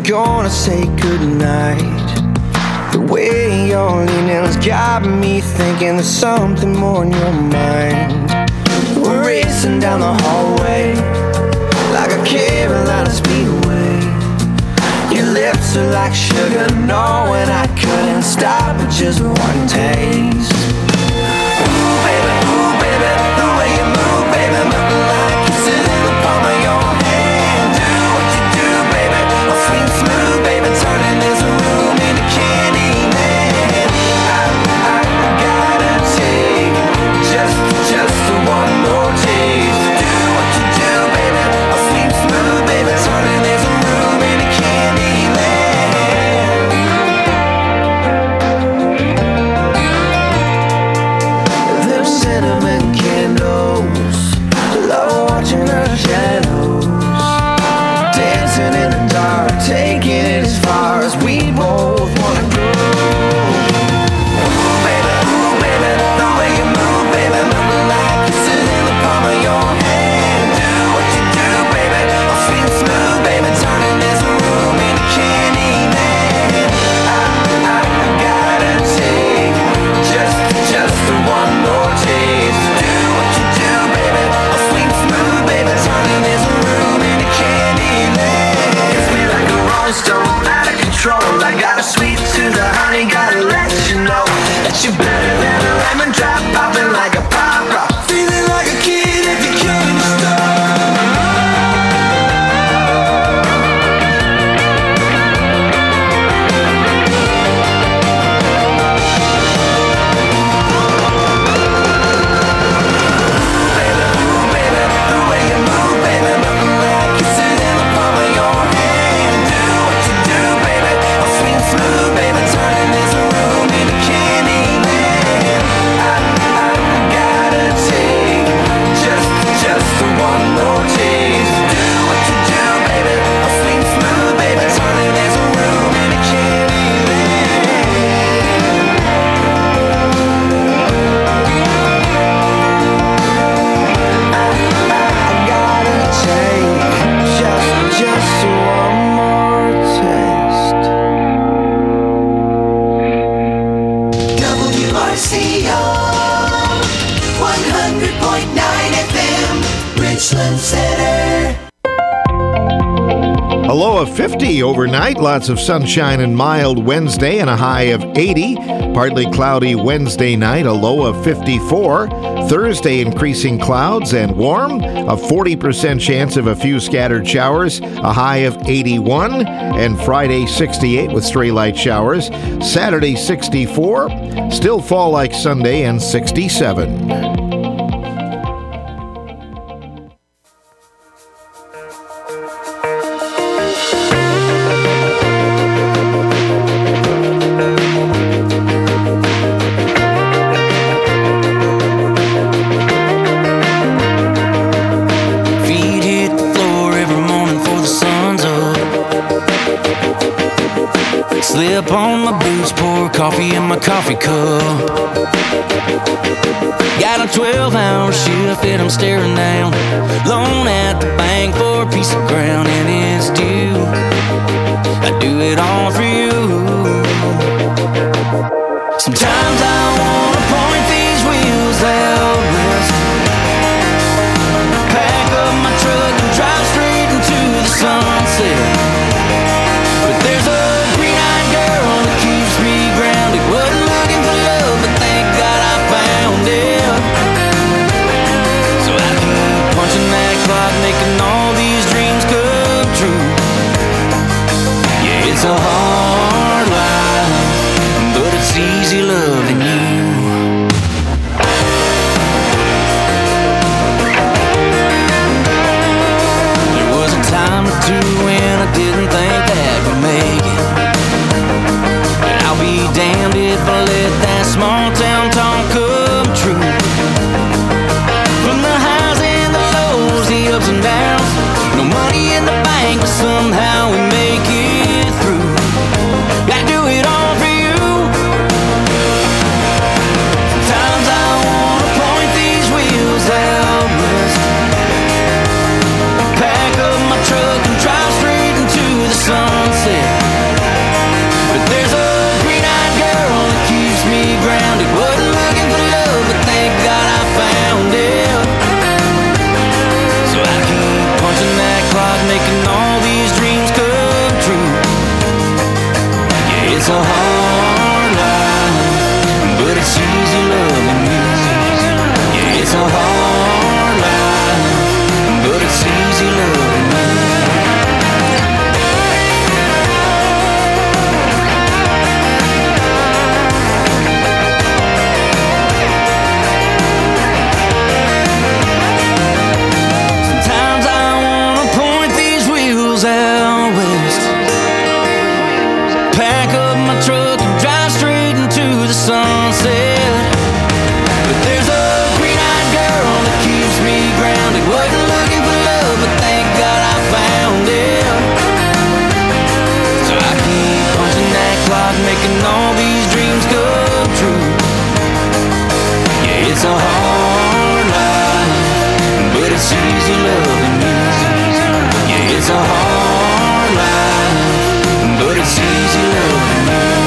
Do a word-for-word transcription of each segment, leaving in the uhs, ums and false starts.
gonna say goodnight. The way you're leaning's got me thinking there's something more in your mind. We're racing down the hallway like a Carolina Speedway. Your lips are like sugar, knowing I couldn't stop with just one taste. Ooh, baby, ooh, baby, the way you move, baby, nothing like kissing in the palm of your hand. Do what you do, baby, oh sweet and smooth, baby, turning this room into Candyland. I, I gotta take just, just one more taste. Do what you do, baby, oh sweet and smooth, baby, turning this room into Candyland. There's cinnamon candles, love watching our shadows, dancing in the dark, taking it as far as we both wanna go. Ooh, baby, ooh, baby, the way you move, baby, nothing like kissing in the palm of your hand. Do what you do, baby, oh sweet and smooth, baby, turning this room into Candyland. I, I gotta take just, just one more taste. Do what you do, baby, oh sweet and smooth, baby, turning this room into Candyland. It's me like a rolling stone, out of control. I got a sweet to the honey, gotta let you know that you're better than a lemon drop, popping like a pop rock, feeling like a kid if you can't stop. A low of fifty overnight, lots of sunshine and mild Wednesday and a high of eighty. Partly cloudy Wednesday night, a low of fifty-four. Thursday, increasing clouds and warm, a forty percent chance of a few scattered showers, a high of eighty-one. And Friday, sixty-eight with stray light showers. Saturday, sixty-four. Still fall like Sunday and sixty-seven. Slip on my boots, pour coffee in my coffee cup. Got a twelve hour shift that I'm staring down. Loan at the bank for a piece of ground, and it's due. I do it all for you. Sometimes I wanna point these wheels out west, pack up my truck and drive straight into the sunset. But there's a green-eyed girl that keeps me grounded. Wasn't looking for love, but thank God I found it. So I keep punching that clock, making all these dreams come true. Yeah, it's a hard life, It's a hard life, but it's easy loving you. Yeah, it's a hard life, but it's easy loving you.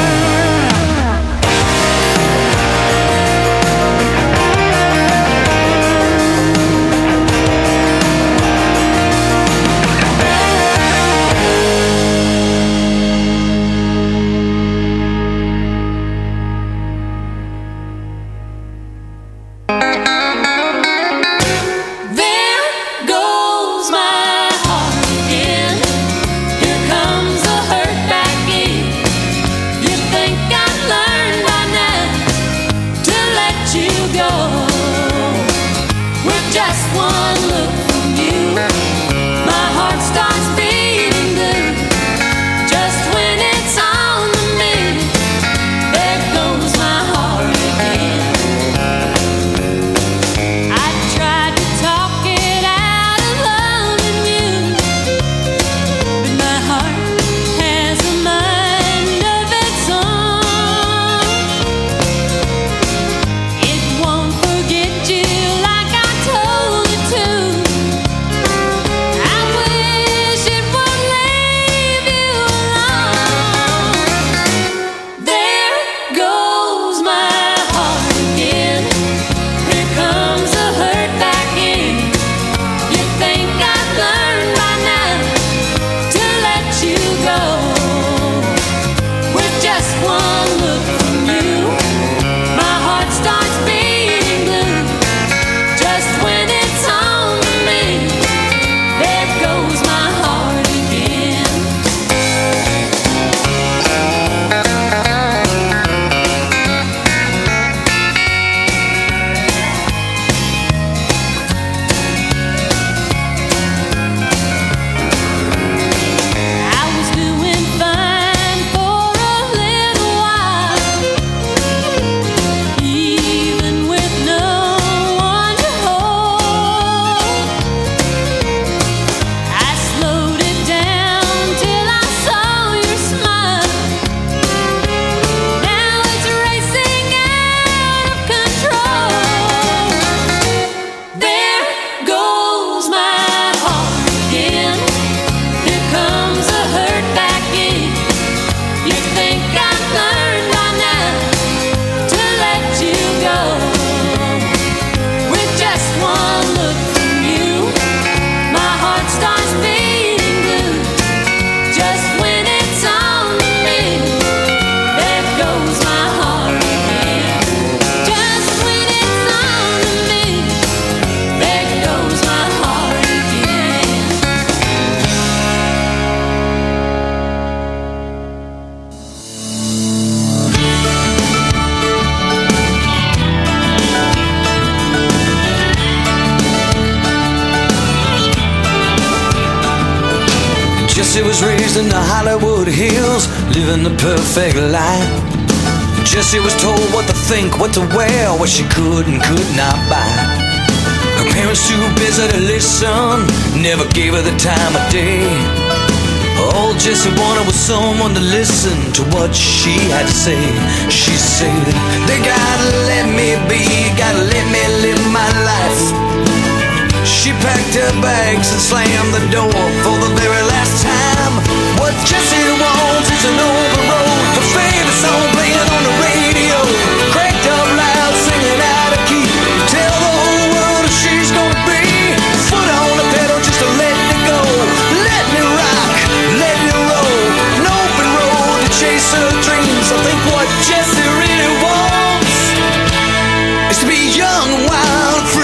Jessie was raised in the Hollywood Hills, living the perfect life. Jessie was told what to think, what to wear, what she could and could not buy. Her parents too busy to listen, never gave her the time of day. All Jessie wanted was someone to listen to what she had to say. She said, they gotta let me be, gotta let me live my life. She packed her bags and slammed the door for the very last time. What Jessie wants is an open road, her favorite song playing on the radio, cranked up loud, singing out of key. Tell the whole world that she's gonna be foot on the pedal just to let me go. Let me rock, let me roll, an open road to chase her dreams. I think what Jessie really wants is to be young, wild, free.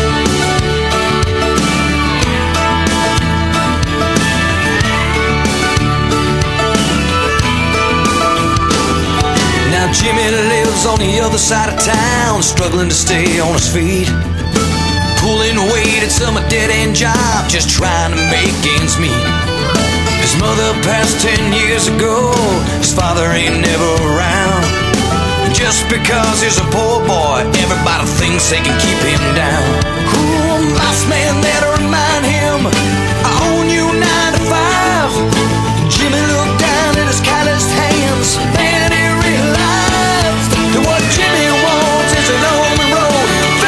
Jimmy lives on the other side of town, struggling to stay on his feet, pulling weight at some dead-end job, just trying to make ends meet. His mother passed ten years ago, his father ain't never around. Just because he's a poor boy, everybody thinks they can keep him down. Ooh, a boss man that'll remind him, I own you nine to five. Jimmy looked down at his calloused hands, then he realized that what Jimmy wants is an open road,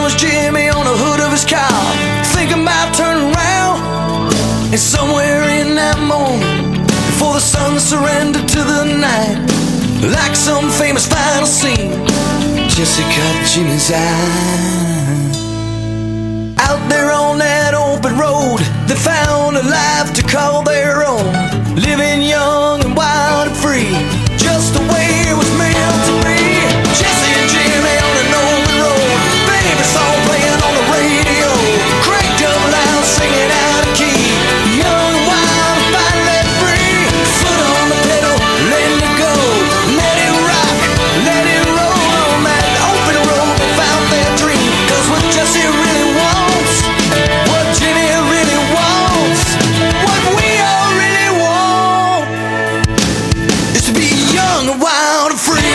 was Jimmy on the hood of his car, thinking about turning around. And somewhere in that moment, before the sun surrendered to the night, like some famous final scene, Jesse caught Jimmy's eye. Out there on that open road, they found a life to call their own, living young and wild and free, just the way it was meant to be. Jesse and Jimmy on an open road, favorite song playing on the radio, cranked up loud, singing out of key, young and wild and finally free. Foot on the pedal, letting it go, let it rock, let it roll on that open road. They found their dream, 'cause what Jesse really wants, what Jimmy really wants, what we all really want, is to be young and wild and free.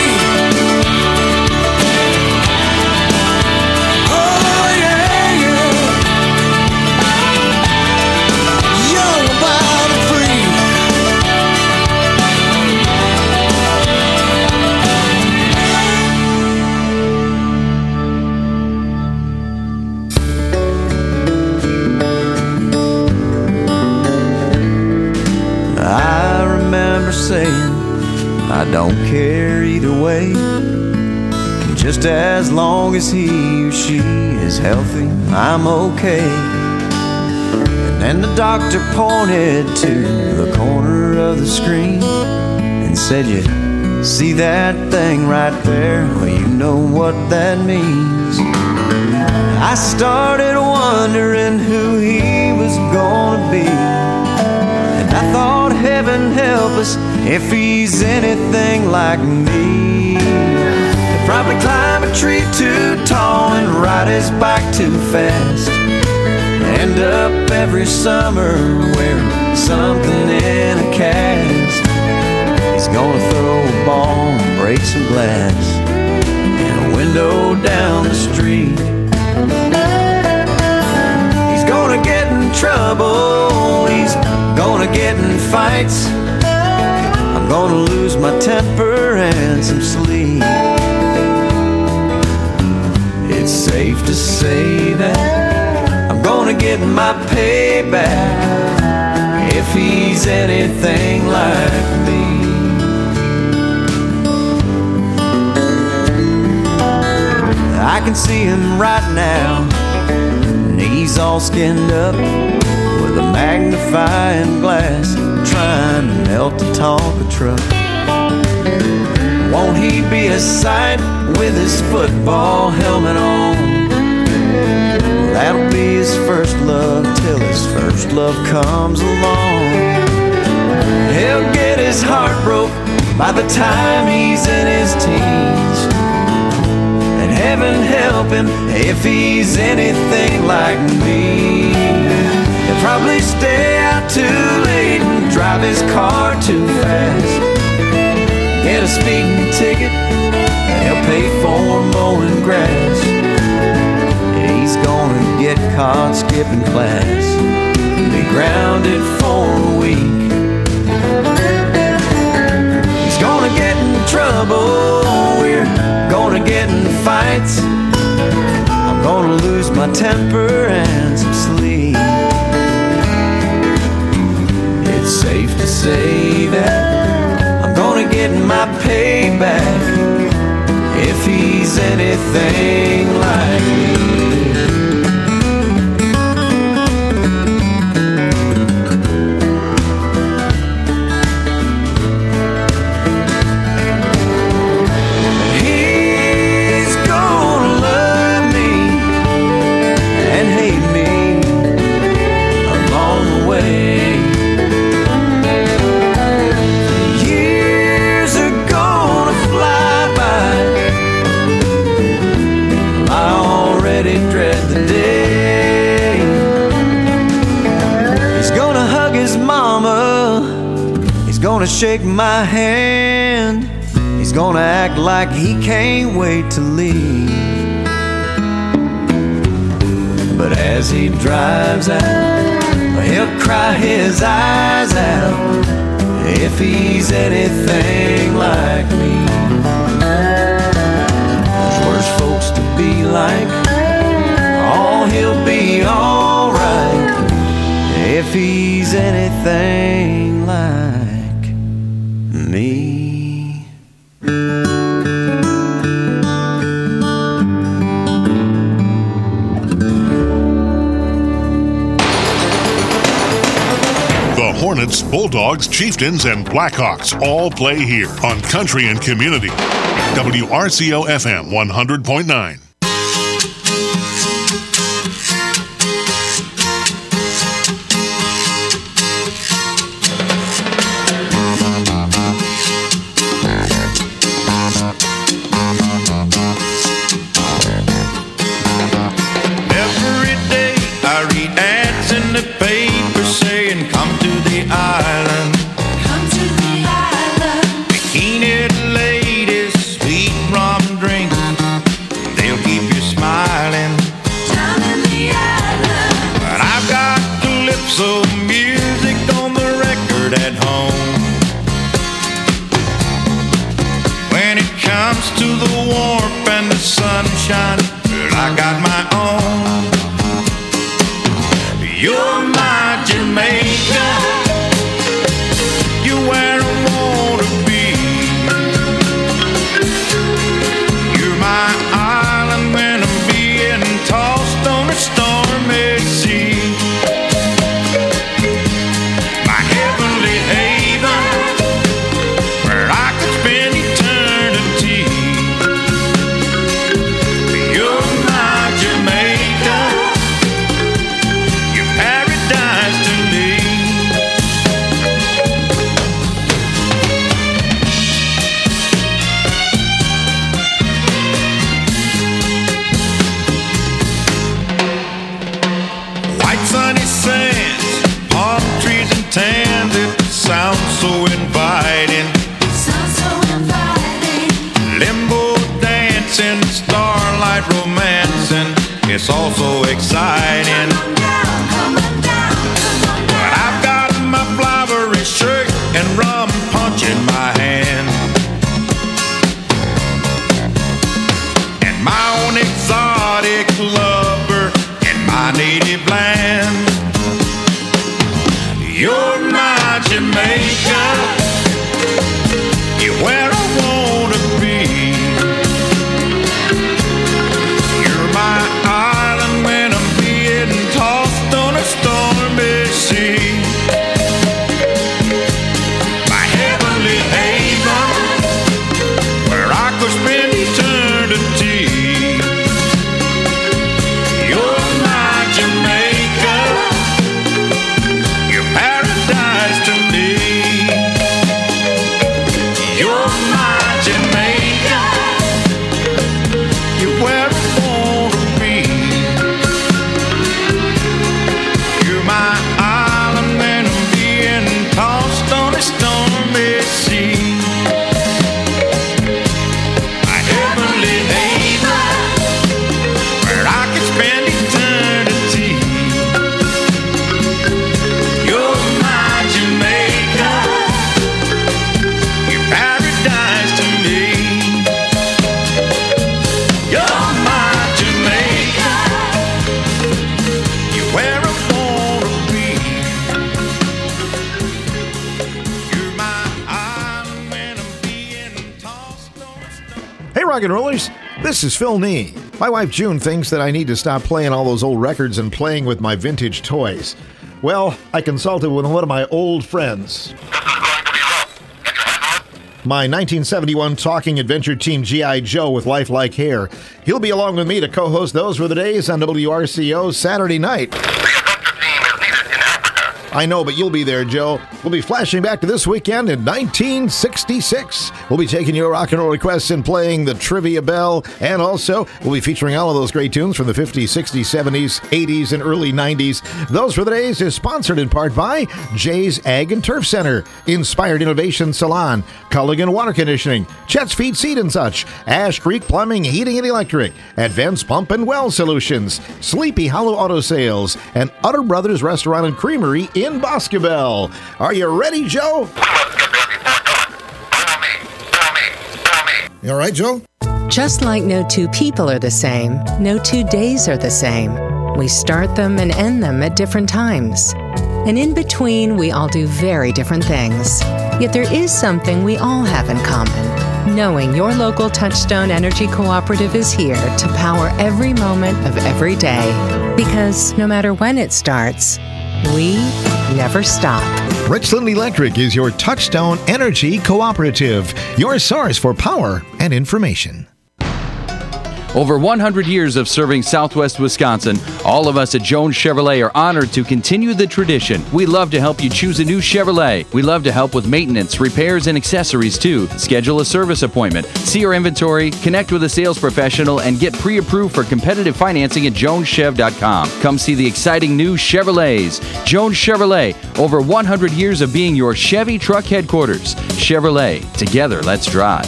Oh yeah, yeah. Young and wild and free. I remember saying, I don't care either way, just as long as he or she is healthy, I'm okay. And then the doctor pointed to the corner of the screen and said, you see that thing right there? Well, you know what that means. I started wondering who he was gonna be, and I thought, heaven help us if he's anything like me. He'd probably climb a tree too tall and ride his bike too fast, end up every summer wearing something in a cast. He's gonna throw a ball and break some glass in a window down the street. He's gonna get in trouble, he's gonna get in fights, I'm gonna lose my temper and some sleep. It's safe to say that I'm gonna get my payback if he's anything like me. I can see him right now, and he's all skinned up with a magnifying glass, trying to melt the Tonka truck. Won't he be a sight with his football helmet on? That'll be his first love till his first love comes along. He'll get his heart broke by the time he's in his teens, and heaven help him if he's anything like me. He'll probably stay out too late and drive his car too fast, get a speeding ticket, and he'll pay for mowing grass. He's gonna get caught skipping class, be grounded for a week. He's gonna get in trouble, we're gonna get in fights, I'm gonna lose my temper and some sleep. It's safe to say that I'm gonna get my payback if he's anything like me. Gonna shake my hand, he's gonna act like he can't wait to leave. But as he drives out, he'll cry his eyes out if he's anything like me. There's worse folks to be like he'll be alright if he's anything like me. The Hornets, Bulldogs, Chieftains, and Blackhawks all play here on Country and Community. W R C O F M one hundred point nine. Every day I read ads in the paper saying, come to the island. Come to the island. Bikini ladies, sweet rum drink, they'll keep you smiling. Down in the island. But I've got calypso music on the record at home. When it comes to the warmth and the sunshine, well, I got my own. You're my Jamaica, you're where I wanna be. You're my island when I'm being tossed on a stormy sea. My heavenly haven, where I could spend eternity. You're my Jamaica, your paradise to me. White sunny sands, palm trees and tans, it sounds so inviting. Sounds so inviting. Limbo dancing, starlight romancing, it's all so exciting. Come down, come on down, come on But down. I've got my flowery shirt and rum punch in my hand, and my own exotic lover in my native land. You're my Jamaica, you're where I wanna be. You're my island when I'm being tossed on a stormy sea. My heavenly haven, where I could spend eternity. You're my Jamaica, your paradise to me. You're my Jamaica, you're where I wanna be. You're my island when I'm being tossed on a stormy sea. My heavenly haven, where I can spend eternity. You're my Jamaica, your paradise to me. You're my Jamaica, you're where I wanna be. You're my island when I'm being tossed on a storm. Hey, rock and rollers, this is Phil Nee. My wife June thinks that I need to stop playing all those old records and playing with my vintage toys. Well, I consulted with one of my old friends. My nineteen seventy-one Talking Adventure Team G I. Joe with lifelike hair. He'll be along with me to co-host Those Were the Days on W R C O Saturday night. I know, but you'll be there, Joe. We'll be flashing back to this weekend in nineteen sixty-six. We'll be taking your rock and roll requests and playing the Trivia Bell. And also, we'll be featuring all of those great tunes from the fifties, sixties, seventies, eighties, and early nineties. Those Were the Days is sponsored in part by Jay's Ag and Turf Center, Inspired Innovation Salon, Culligan Water Conditioning, Chet's Feed Seed and Such, Ash Creek Plumbing, Heating and Electric, Advanced Pump and Well Solutions, Sleepy Hollow Auto Sales, and Utter Brothers Restaurant and Creamery in Boscobel. Are you ready, Joe? You all right, Joe? Just like no two people are the same, no two days are the same. We start them and end them at different times. And in between, we all do very different things. Yet there is something we all have in common. Knowing your local Touchstone Energy Cooperative is here to power every moment of every day. Because no matter when it starts, we never stop. Richland Electric is your Touchstone Energy Cooperative, your source for power and information. Over one hundred years of serving Southwest Wisconsin, all of us at Jones Chevrolet are honored to continue the tradition. We love to help you choose a new Chevrolet. We love to help with maintenance, repairs, and accessories too. Schedule a service appointment, see our inventory, connect with a sales professional, and get pre-approved for competitive financing at jones chev dot com. Come see the exciting new Chevrolets. Jones Chevrolet, over one hundred years of being your Chevy truck headquarters. Chevrolet, together let's drive.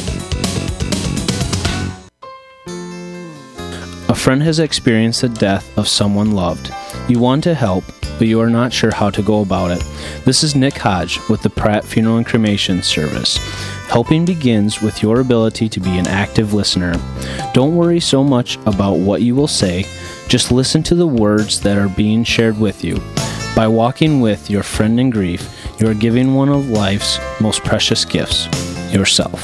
A friend has experienced the death of someone loved. You want to help, but you are not sure how to go about it. This is Nick Hodge with the Pratt Funeral and Cremation Service. Helping begins with your ability to be an active listener. Don't worry so much about what you will say, just listen to the words that are being shared with you. By walking with your friend in grief, you are giving one of life's most precious gifts, yourself.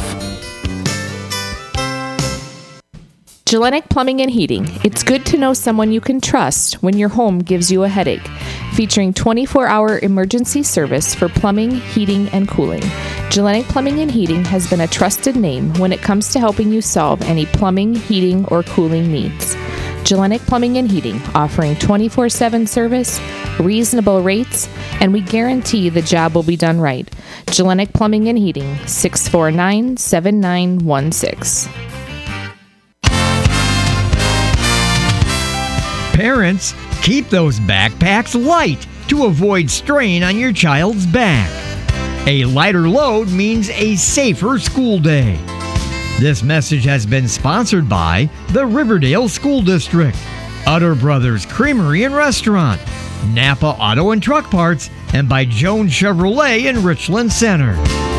Gellenic Plumbing and Heating. It's good to know someone you can trust when your home gives you a headache. Featuring twenty-four hour emergency service for plumbing, heating, and cooling. Gellenic Plumbing and Heating has been a trusted name when it comes to helping you solve any plumbing, heating, or cooling needs. Gellenic Plumbing and Heating, offering twenty-four seven service, reasonable rates, and we guarantee the job will be done right. Gellenic Plumbing and Heating, six four nine, seven nine one six. Parents, keep those backpacks light to avoid strain on your child's back. A lighter load means a safer school day. This message has been sponsored by the Riverdale School District, Utter Brothers Creamery and Restaurant, Napa Auto and Truck Parts, and by Jones Chevrolet in Richland Center.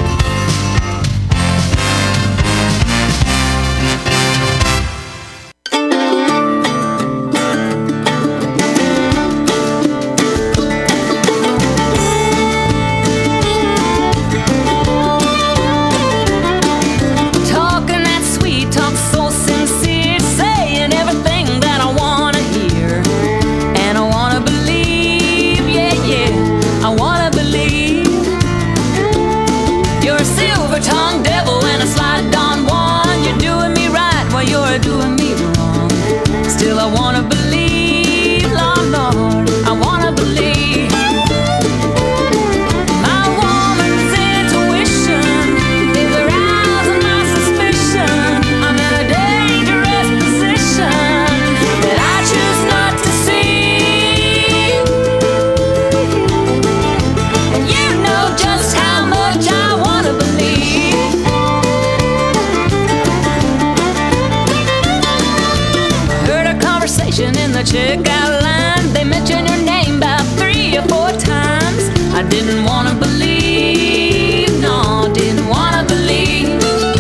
Checkout line, they mention your name about three or four times. I didn't want to believe, no, didn't want to believe.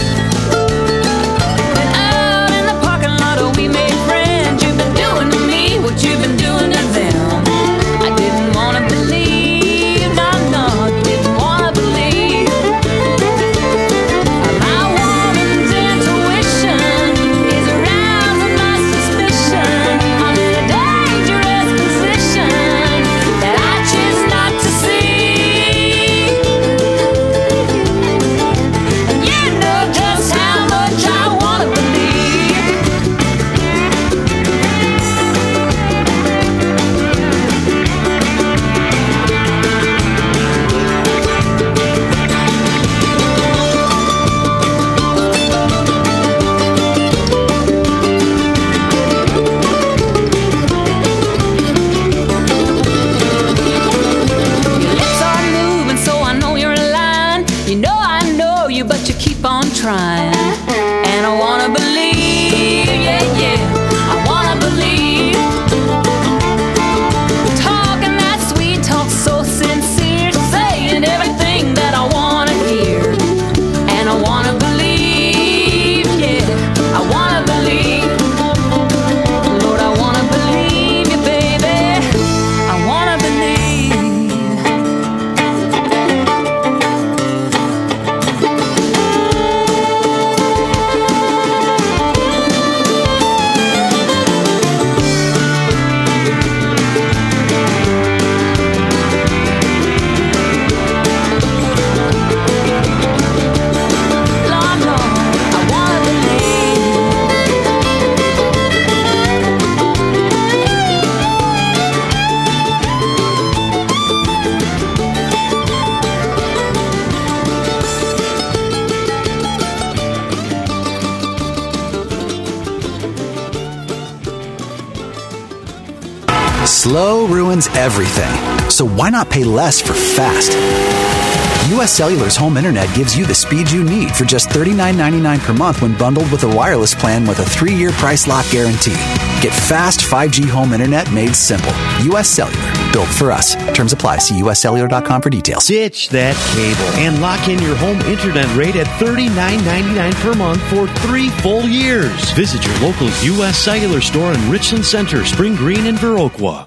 And out in the parking lot, we made friends. You've been doing to me what you've been doing to them. I didn't want to believe, no, no, didn't want to believe. My woman's intuition is arousing my suspicion. I'm in a dangerous Slow ruins everything. So why not pay less for fast? U S Cellular's home internet gives you the speed you need for just thirty-nine ninety-nine per month when bundled with a wireless plan with a three-year price lock guarantee. Get fast five G home internet made simple. U S Cellular, built for us. Terms apply. See U S cellular dot com for details. Ditch that cable and lock in your home internet rate at thirty-nine ninety-nine per month for three full years. Visit your local U S Cellular store in Richland Center, Spring Green, and Viroqua.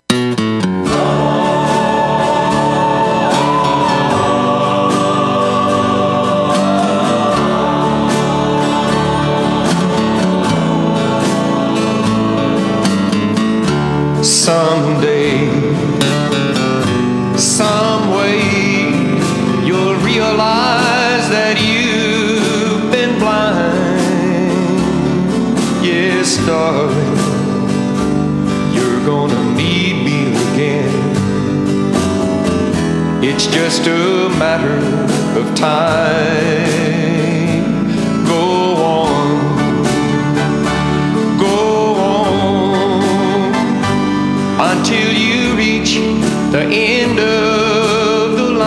Someday, some way, you'll realize that you've been blind. Yes, darling, you're gonna need me again. It's just a matter of time. Go on, go on, until you reach the end of the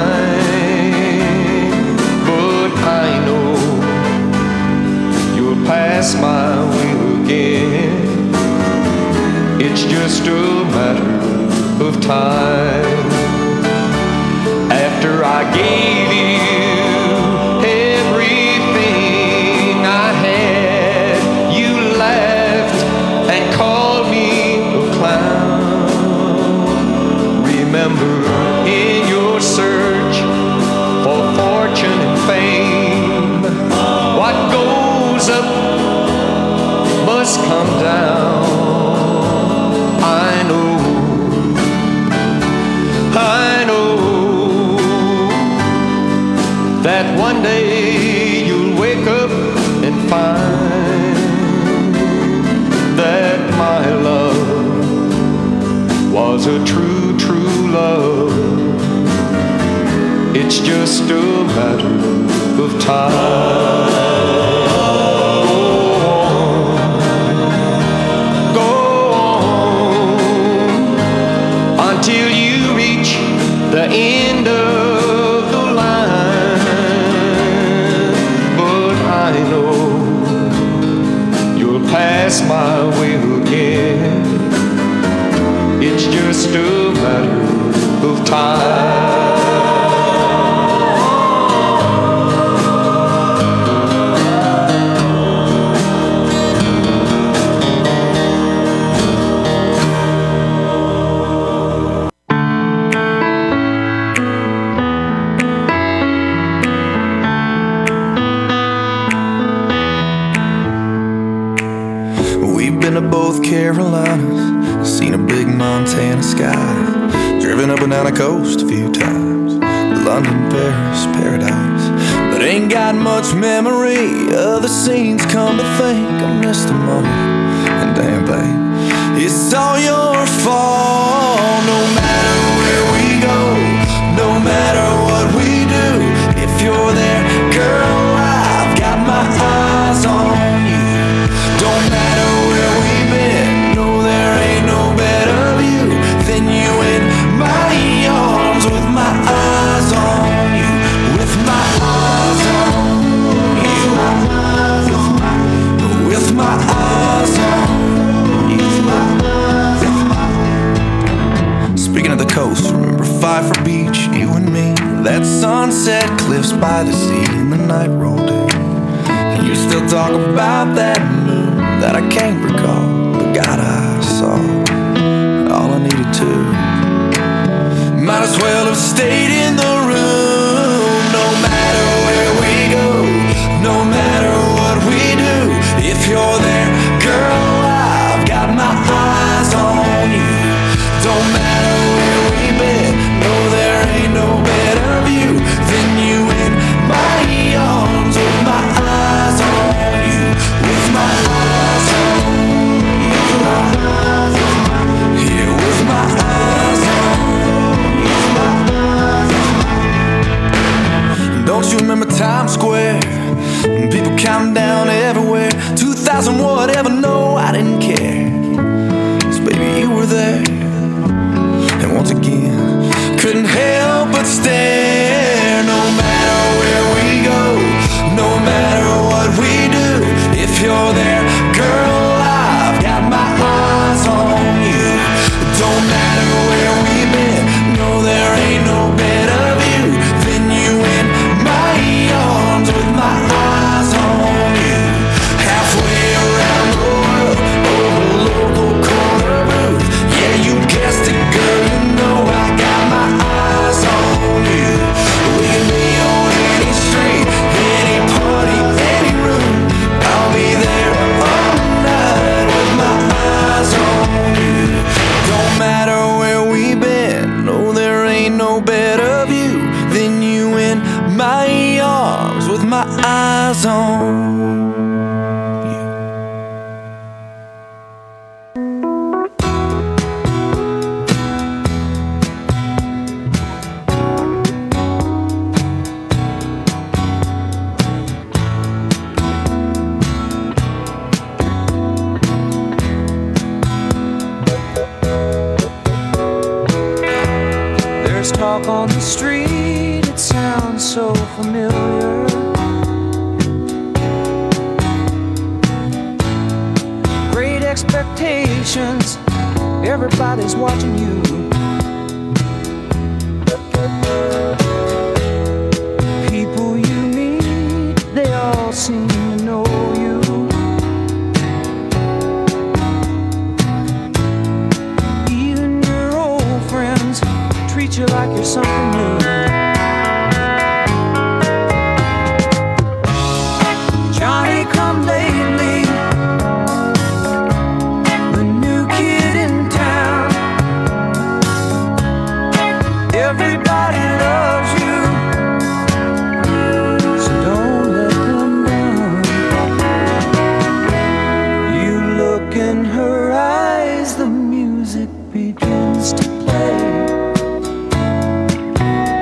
line. But I know you'll pass my way again. It's just a matter of time. After I gave you everything I had, you laughed and called me a clown. Remember, in your search for fortune and fame, what goes up must come down. I know, I know that one day you'll wake up and find that my love was a true, true love. It's just a matter of time. Go on, go on, until you reach the end of the line. But I know you'll pass my way again. It's just a matter of time. We've been to both Carolinas, seen a big Montana sky, driven up and down the coast a few times, London, Paris, paradise, but ain't got much memory of the scenes. Come to think, I missed a moment, and damn babe, it's all your fault. No matter where we go, no matter what we do, if you're there, girl, I've got my eyes on you. Don't matter where we've been, no, there ain't no better view than you in my arms, with my eyes on you, with my eyes on you, with my eyes on you. Speaking of the coast, remember Pfeiffer Beach, you and me, that sunset cliffs by the sea, and the night rolled in, and you still talk about that moon that I can't recall, but God, I saw all I needed to. Might as well have stayed in the room. No matter where we go, no matter what we do, if you're there, girl, I've got my eyes on you. Don't matter where we've been, no, there ain't no better view than you in my arms, with my eyes on you, with my eyes on you, yeah, with my eyes on you. Don't you remember Times Square? People counting down everywhere, two thousand whatever, no, I didn't care, 'cause baby, you were there, walk on the street, it sounds so familiar. Great expectations, everybody's watching you. People you meet, they all seem to know you. Even your old friends treat you like you're something new. Johnny come lately, the new kid in town. Everybody loves you, so don't let them down. You look in her eyes, the music begins to play.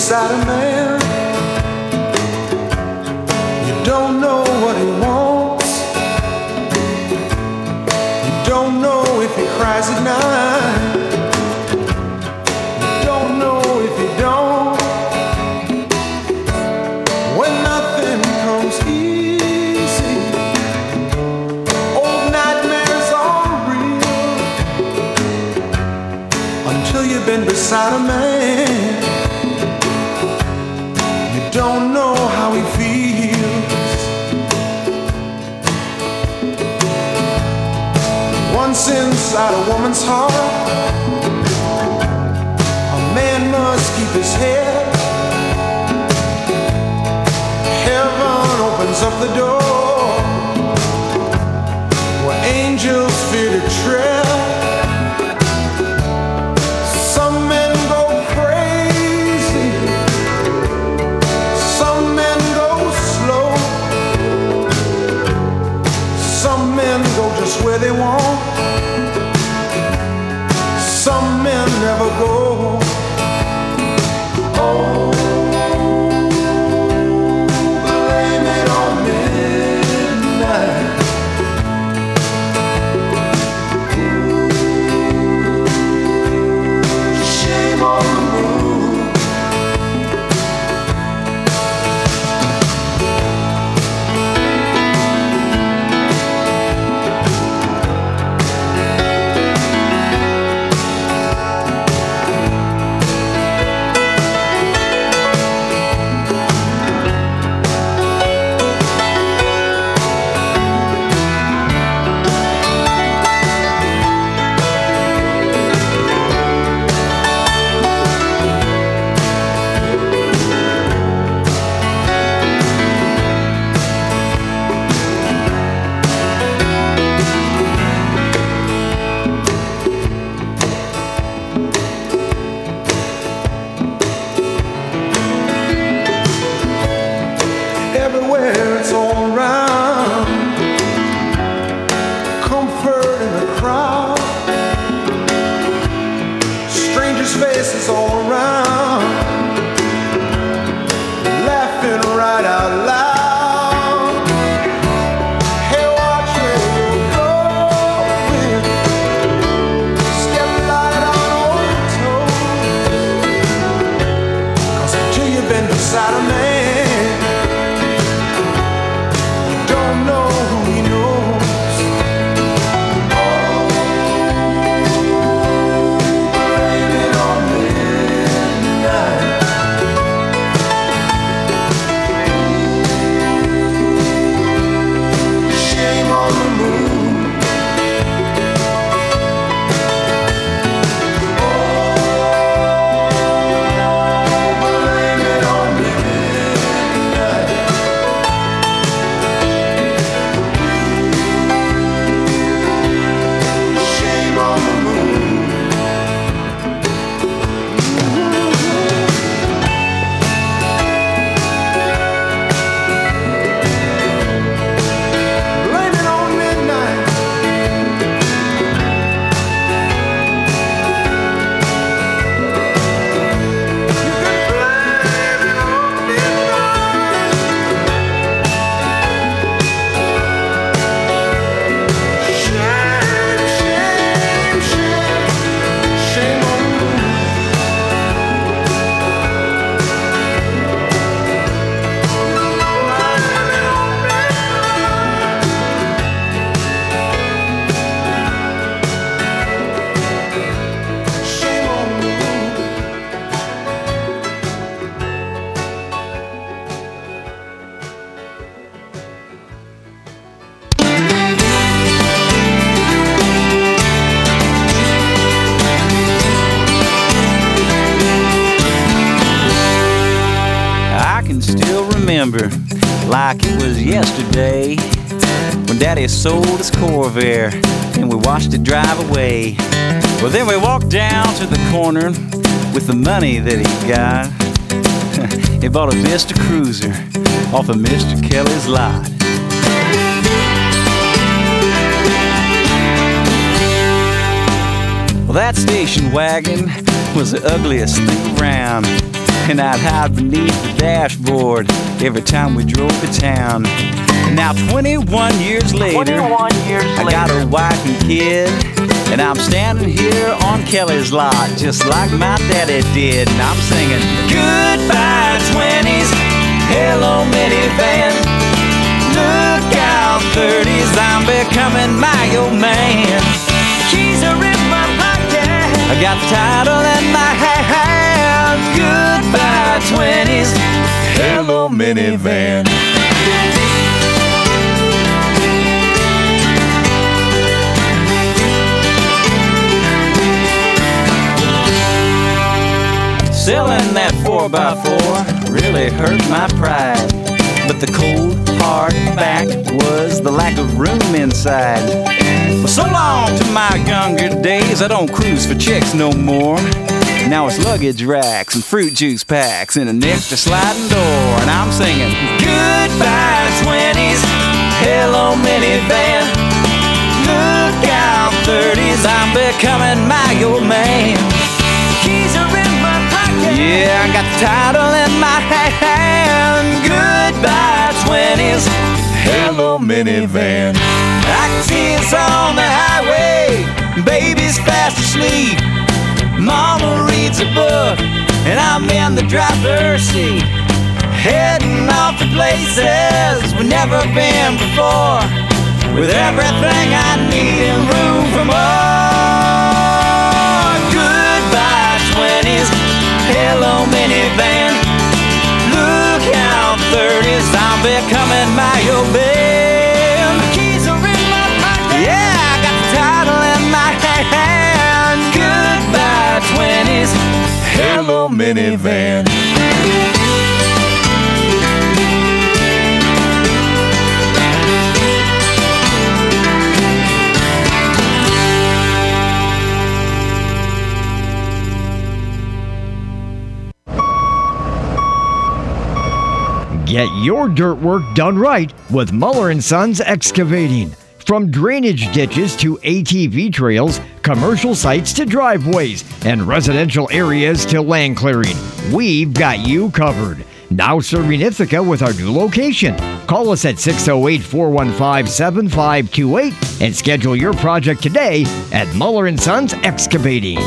beside a man. You don't know what he wants. You don't know if he cries at night. You don't know if he don't. When nothing comes easy, old nightmares are real. Until you've been beside a man, you don't know how he feels. Once inside a woman's heart, a man must keep his head. Heaven opens up the door where angels fear to tread. Some men go crazy, some men go slow, some men go just where they want, some men never go. Oh, blame it on midnight. Shame on the moon. Everywhere it's all around, comfort in the crowd, strangers' faces all around, laughing right out loud. Hey, watch where you're going, step light on old toes, 'cause until you've been beside a man, know who he knows. Oh, blame it on midnight. Shame on the moon. Oh, blame it on midnight. Shame on the moon. Blame it on midnight. You can blame it on midnight. Shame, shame, shame, shame on the moon. Shame on the moon. I can still remember, like it was yesterday, when Daddy sold his Corvair and we watched it drive away. Well, then we walked down to the corner with the money that he got. He bought a Vista Cruiser off of Mister Kelly's lot. Well, that station wagon was the ugliest thing around. and I'd hide beneath the dashboard every time we drove to town. Now twenty-one years later, twenty-one years I got a wife and kid, and I'm standing here on Kelly's lot just like my daddy did, and I'm singing goodbye twenties, hello minivan, look out thirties, I'm becoming my old man. Keys are in my pocket, I got the title in my hand. Goodbye twenties, hello minivan. Selling that four by four really hurt my pride, but the cold, hard fact was the lack of room inside. Well, so long to my younger days, I don't cruise for chicks no more. Now it's luggage racks and fruit juice packs and an extra sliding door, and I'm singing goodbye twenties, hello minivan, look out thirties, I'm becoming my old man. Keys are in my pocket, yeah, I got the title in my hand. Goodbye twenties, hello minivan. I can see us on the highway, baby's fast asleep, mama reads a book, and I'm in the driver's seat, heading off to places we've never been before, with everything I need and room for more. Goodbye twenties, hello minivan, look out thirties, I'm becoming my old man. The keys are in my pocket, yeah, I got the title in my hand. Goodbye twenties, hello minivan. Get your dirt work done right with Muller and Sons Excavating. From drainage ditches to A T V trails, commercial sites to driveways, and residential areas to land clearing, we've got you covered. Now serving Ithaca with our new location. Call us at six oh eight, four one five, seven five two eight and schedule your project today at Muller and Sons Excavating.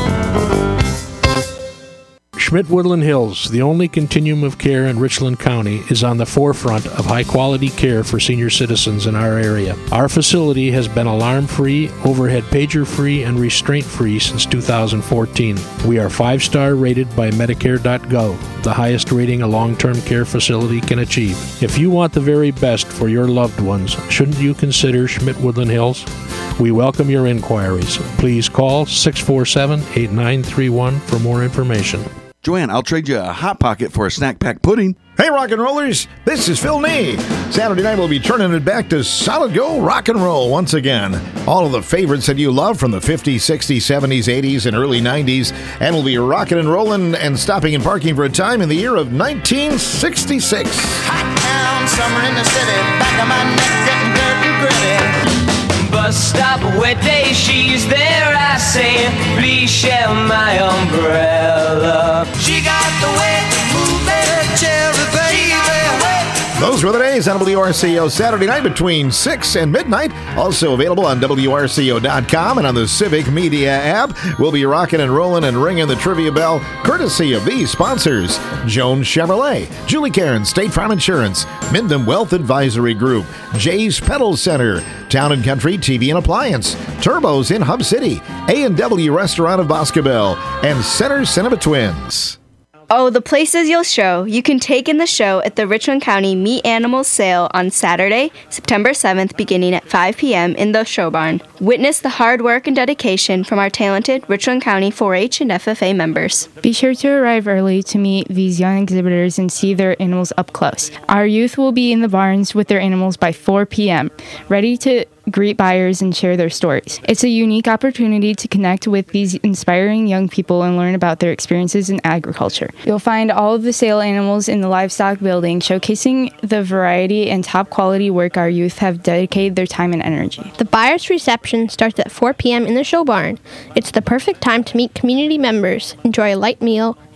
Schmidt-Woodland Hills, the only continuum of care in Richland County, is on the forefront of high-quality care for senior citizens in our area. Our facility has been alarm-free, overhead pager-free, and restraint-free since two thousand fourteen. We are five-star rated by Medicare dot gov, the highest rating a long-term care facility can achieve. If you want the very best for your loved ones, shouldn't you consider Schmidt-Woodland Hills? We welcome your inquiries. Please call six four seven, eight nine three one for more information. Joanne, I'll trade you a Hot Pocket for a snack pack pudding. Hey, rock and rollers, this is Phil Nee. Saturday night, we'll be turning it back to solid gold rock and roll once again. All of the favorites that you love from the fifties, sixties, seventies, eighties, and early nineties. And we'll be rocking and rolling and stopping and parking for a time in the year of nineteen sixty-six. Hot town, summer in the city, back of my neck getting dirt and gritty. Bus stop, wet day, she's there, I say, please share my umbrella. She got the way to move that cherry, baby. Those were the days on W R C O Saturday night between six and midnight. Also available on W R C O dot com and on the Civic Media app. We'll be rocking and rolling and ringing the trivia bell courtesy of these sponsors: Jones Chevrolet, Julie Cairn State Farm Insurance, Minden Wealth Advisory Group, Jay's Pedal Center, Town and Country T V and Appliance, Turbos in Hub City, A and W Restaurant of Boscobel, and Center Cinema Twins. Oh, the places you'll show. You can take in the show at the Richland County Meat Animals Sale on Saturday, September seventh, beginning at five p.m. in the show barn. Witness the hard work and dedication from our talented Richland County four H and F F A members. Be sure to arrive early to meet these young exhibitors and see their animals up close. Our youth will be in the barns with their animals by four p.m., ready to greet buyers and share their stories. It's a unique opportunity to connect with these inspiring young people and learn about their experiences in agriculture. You'll find all of the sale animals in the livestock building, showcasing the variety and top quality work our youth have dedicated their time and energy. The buyer's reception starts at four p.m. in the show barn. It's the perfect time to meet community members, enjoy a light meal,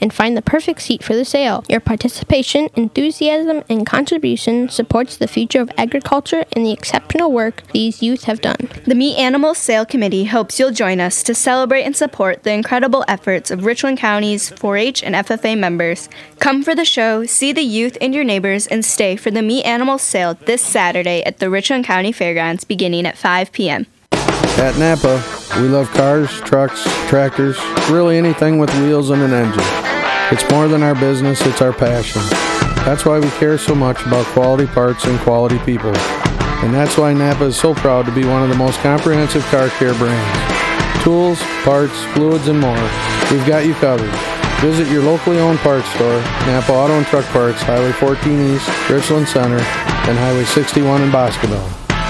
and find the perfect seat for the sale. Your participation, enthusiasm, and contribution supports the future of agriculture and the exceptional work these youth have done. The Meet Animals Sale Committee hopes you'll join us to celebrate and support the incredible efforts of Richland County's four H and F F A members. Come for the show, see the youth and your neighbors, and stay for the Meet Animals Sale this Saturday at the Richland County Fairgrounds beginning at five p.m. At Napa, we love cars, trucks, tractors, really anything with wheels and an engine. It's more than our business, it's our passion. That's why we care so much about quality parts and quality people. And that's why Napa is so proud to be one of the most comprehensive car care brands. Tools, parts, fluids, and more. We've got you covered. Visit your locally owned parts store, Napa Auto and Truck Parts, Highway fourteen East, Richland Center, and Highway sixty-one in Boscoville.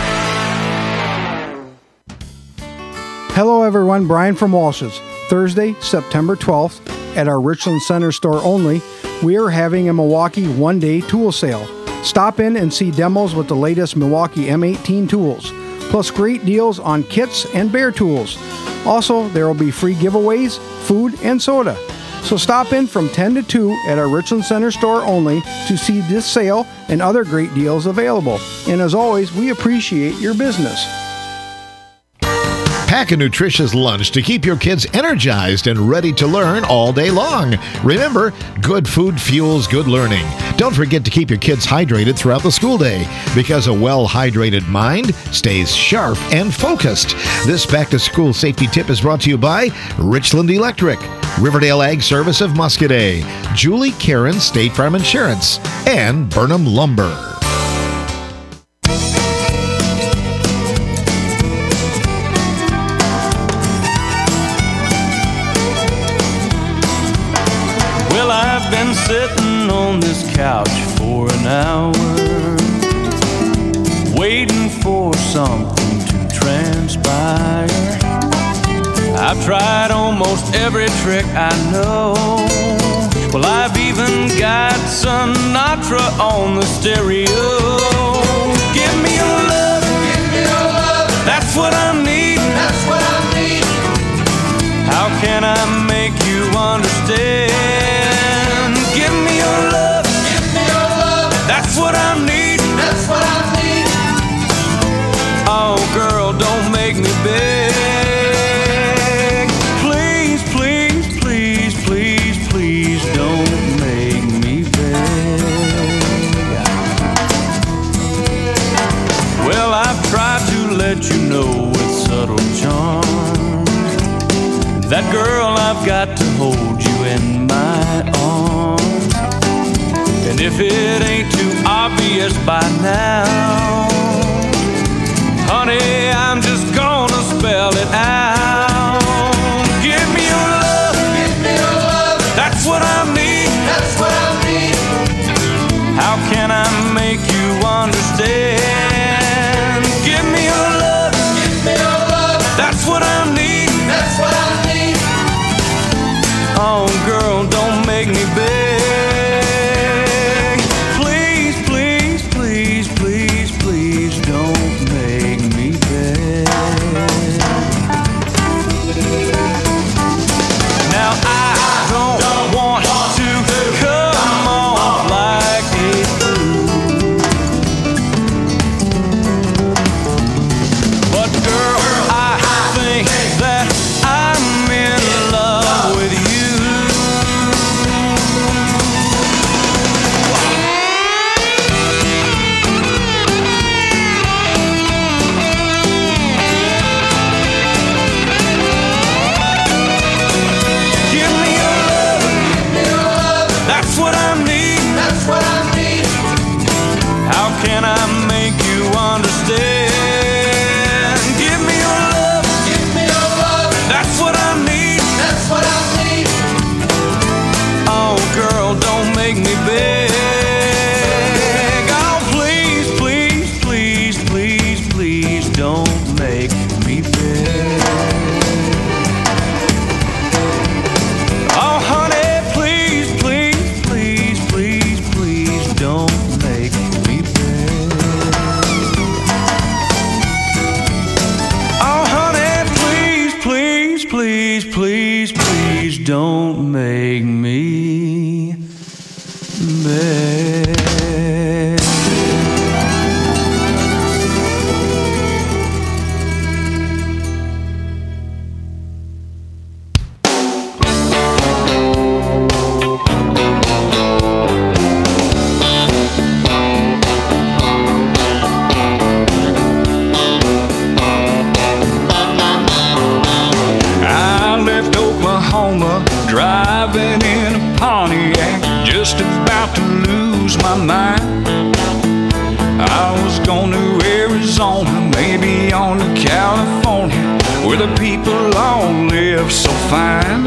Hello everyone, Brian from Walsh's. Thursday, September twelfth, at our Richland Center store only, we are having a Milwaukee one-day tool sale. Stop in and see demos with the latest Milwaukee M eighteen tools, plus great deals on kits and bare tools. Also, there will be free giveaways, food, and soda. So stop in from ten to two at our Richland Center store only to see this sale and other great deals available. And as always, we appreciate your business. Pack a nutritious lunch to keep your kids energized and ready to learn all day long. Remember, good food fuels good learning. Don't forget to keep your kids hydrated throughout the school day, because a well-hydrated mind stays sharp and focused. This back-to-school safety tip is brought to you by Richland Electric, Riverdale Ag Service of Muscadet, Julie Karen State Farm Insurance, and Burnham Lumber. Been sitting on this couch for an hour, waiting for something to transpire. I've tried almost every trick I know. Well, I've even got Sinatra on the stereo. Give me your love, give me your love. That's what I need, that's what I need. How can I make you understand? Give me your love, give me your love. That's what I need, that's what I need. Oh, girl, don't make me beg. Please, please, please, please, please don't make me beg. Well, I've tried to let you know with subtle charm that, girl, I've got to hold you in my arms. And if it ain't too obvious by now, honey, I'm just gonna spell it out. Give me your love, give me your love. That's what I need, that's what I need. How can I make you understand? Give me your love, give me your love. That's what I need, that's what I need. Oh, girl, don't make me beg. Please, please, please, please, please don't make me beg. Now I don't want to come off like a fool, but girl, I think that I'm in love with you. please don't make me beg. Driving in a Pontiac, just about to lose my mind. I was going to Arizona, maybe on to California, where the people all live so fine.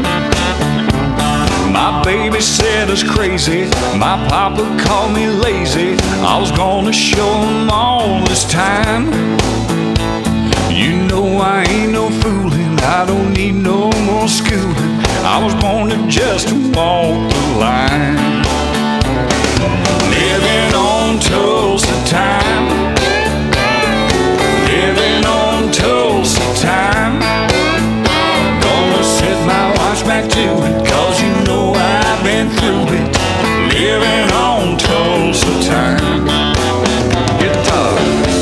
My baby said I was crazy, my papa called me lazy. I was gonna show him all this time. You know I ain't no fooling, I don't need no more schooling. I was born to just walk the line. Living on Tulsa time. Living on Tulsa time. Gonna set my watch back to it, cause you know I've been through it. Living on Tulsa time. Guitar.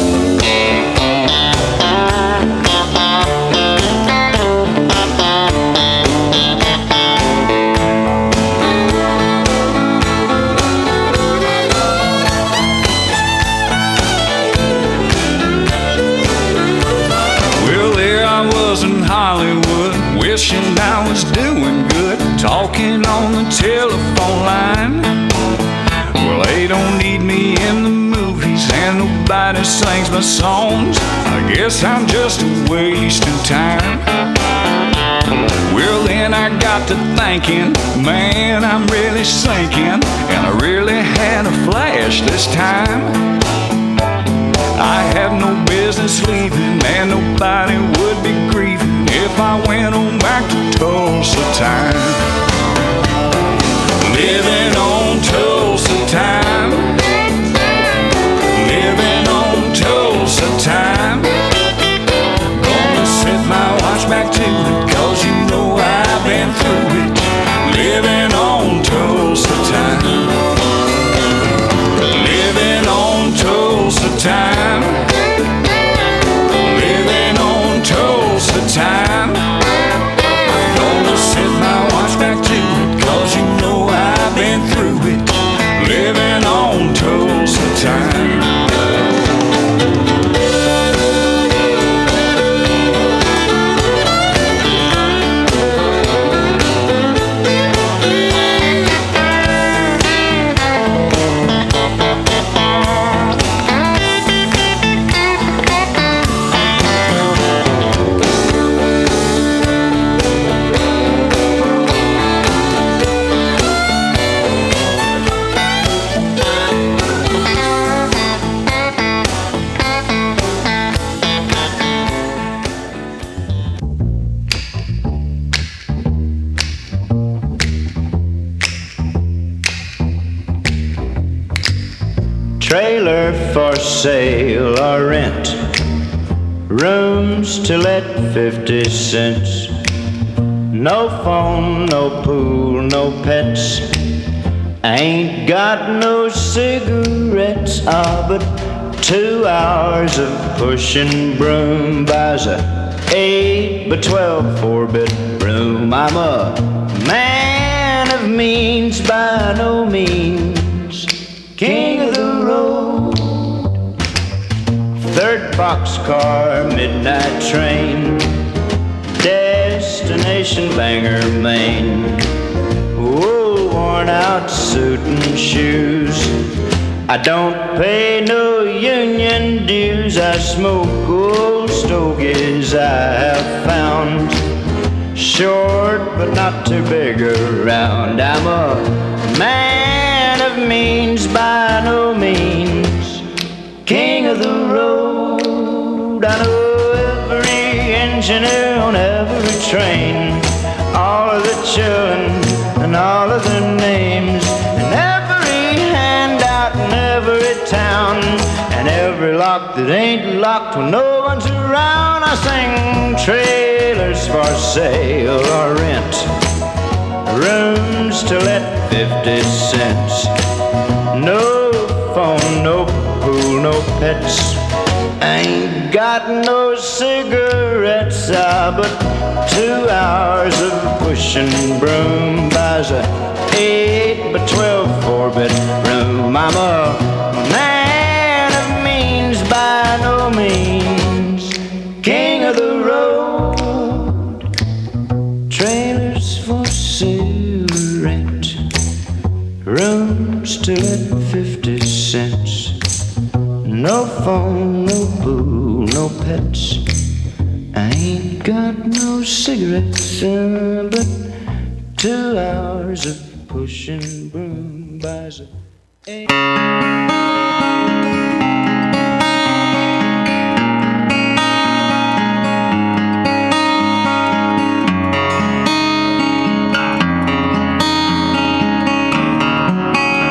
Wishing I was doing good, talking on the telephone line. Well, they don't need me in the movies, and nobody sings my songs. I guess I'm just a waste of time. Well, then I got to thinking, man, I'm really sinking, and I really had a flash this time. I had no business leaving, and nobody would be grieving if I went on back to Tulsa time. Living on Tulsa time. Living on Tulsa time. Gonna set my watch back to it, cause you know I've been through it. Living on Tulsa time. Living on Tulsa time. Living on Tulsa time. Gonna set my watch back to it, cause you know I've been through it. Living on Tulsa time. Trailer for sale or rent, rooms to let fifty cents. No phone, no pool, no pets. Ain't got no cigarettes. Ah, but two hours of pushing broom buys a eight by twelve four-bedroom. I'm a man of means by no means, king of the road. Third boxcar, midnight train, destination Bangor, Maine. Wool worn out suit and shoes. I don't pay no union dues. I smoke old stogies I have found, short but not too big around. I'm a man of means by no means, king of the road. I know every engineer on every train, all of the children and all of their names, and every handout in every town, and every lock that ain't locked when no one's around. I sing trailers trailers for sale or rent, rooms to let fifty cents. No phone, no pool, no pets. Ain't got no cigarettes, ah, but two hours of pushing broom buys a eight by twelve four bedroom. I'm a man of means by no means, king of the road. Trailers for sale, rent, rooms to let fifty cents. No phone, no boo, no pets. I ain't got no cigarettes, uh, but two hours of pushing broom buys a eight.